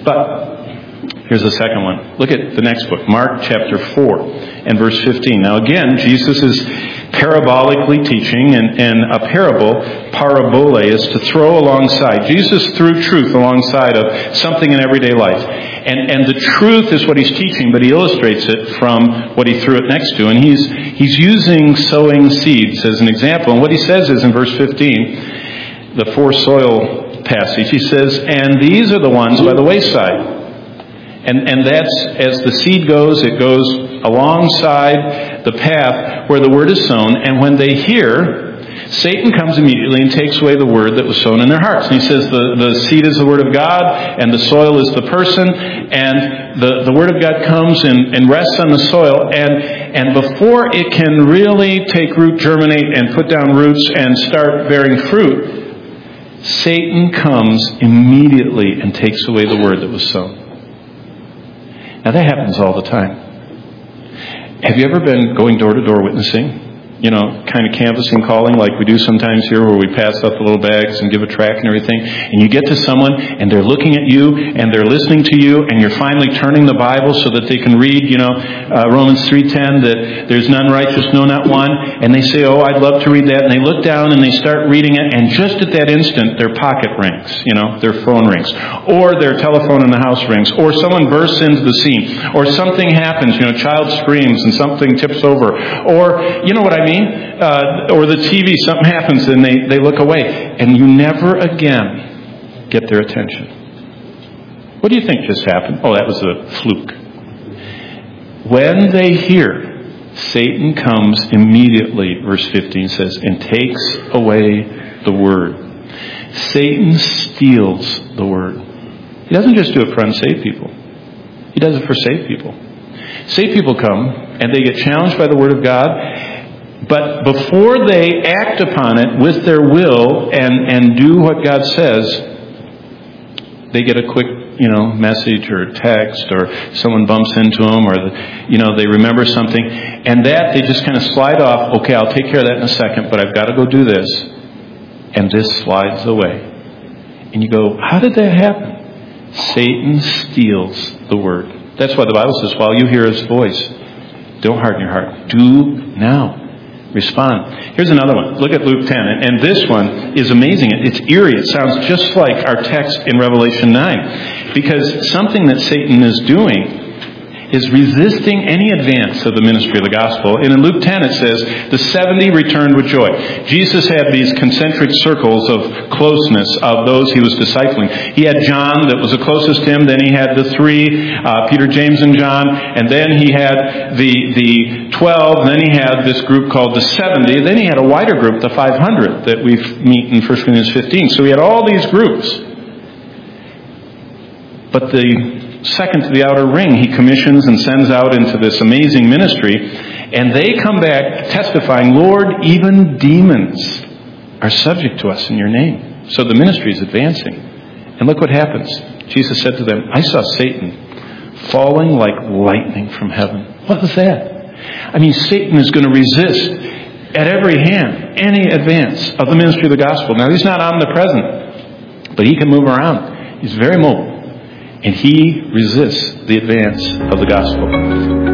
But here's the second one. Look at the next book, Mark chapter 4 and verse 15. Now again, Jesus is parabolically teaching, and a parable, parabole, is to throw alongside. Jesus threw truth alongside of something in everyday life. And the truth is what he's teaching, but he illustrates it from what he threw it next to. And he's using sowing seeds as an example. And what he says is in verse 15, the four soil passage, he says, "And these are the ones by the wayside." And that's, as the seed goes, it goes alongside the path where the word is sown. And when they hear, Satan comes immediately and takes away the word that was sown in their hearts. And he says the seed is the word of God, and the soil is the person. And the word of God comes and rests on the soil. And before it can really take root, germinate, and put down roots and start bearing fruit, Satan comes immediately and takes away the word that was sown. Now that happens all the time. Have you ever been going door to door witnessing? You know, kind of canvassing, calling like we do sometimes here, where we pass out the little bags and give a tract and everything. And you get to someone and they're looking at you and they're listening to you, and you're finally turning the Bible so that they can read, Romans 3:10, that there's none righteous, no, not one. And they say, "Oh, I'd love to read that." And they look down and they start reading it. And just at that instant, their pocket rings, their phone rings, or their telephone in the house rings, or someone bursts into the scene, or something happens, child screams and something tips over, or, you know what I mean? Or the TV, something happens and they look away. And you never again get their attention. What do you think just happened? Oh, that was a fluke. When they hear, Satan comes immediately, verse 15 says, and takes away the word. Satan steals the word. He doesn't just do it for unsaved people. He does it for saved people. Saved people come and they get challenged by the word of God. But before they act upon it with their will and do what God says, they get a quick, message or text, or someone bumps into them, or they remember something, and that they just kind of slide off. Okay, I'll take care of that in a second, but I've got to go do this, and this slides away. And you go, how did that happen? Satan steals the word. That's why the Bible says, while you hear his voice, don't harden your heart. Do now. Respond. Here's another one. Look at Luke 10. And this one is amazing. It's eerie. It sounds just like our text in Revelation 9. Because something that Satan is doing is resisting any advance of the ministry of the gospel. And in Luke 10 it says, the 70 returned with joy. Jesus had these concentric circles of closeness of those he was discipling. He had John that was the closest to him. Then he had the three, Peter, James, and John. And then he had the 12. Then he had this group called the 70. Then he had a wider group, the 500, that we meet in 1 Corinthians 15. So he had all these groups. But the second to the outer ring, he commissions and sends out into this amazing ministry. And they come back testifying, Lord, even demons are subject to us in your name. So the ministry is advancing. And look what happens. Jesus said to them, I saw Satan falling like lightning from heaven. What was that? I mean, Satan is going to resist at every hand any advance of the ministry of the gospel. Now, he's not omnipresent, but he can move around. He's very mobile. And he resists the advance of the gospel.